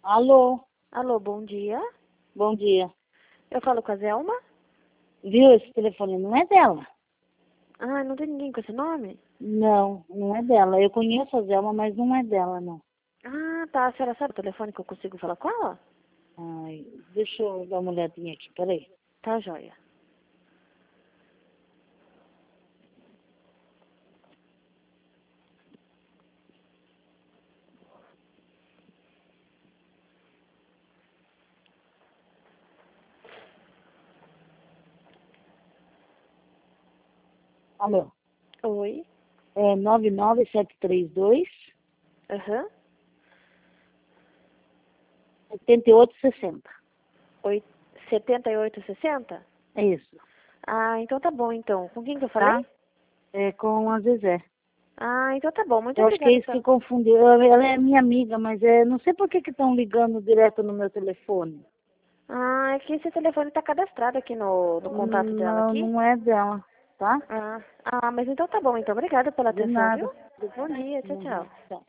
Alô, Alô, bom dia. bom dia. Eu falo com a Zelma? Viu, esse telefone não é dela. Ah, não tem ninguém com esse nome? Não, não é dela. Eu conheço a Zelma, mas não é dela, não. Ah, tá. A senhora sabe o telefone que eu consigo falar com ela? Ai, deixa eu dar uma olhadinha aqui, peraí. Tá, joia. Alô, Oi. é 99732 Aham. 7860. Oi. 7860? É isso, Ah, então tá bom, então. Com quem que eu falei? tá? É com a Zezé. Ah, então tá bom. Muito Eu acho que é obrigada isso que pela... confundiu. Ela é minha amiga, mas não sei por que estão ligando direto no meu telefone. Ah, é que esse telefone tá cadastrado aqui no contato dela Não, aqui. não é dela, tá? Mas então tá bom. Então, obrigada pela De atenção, viu? nada. Bom dia. Tchau, Bom dia. tchau. Tchau.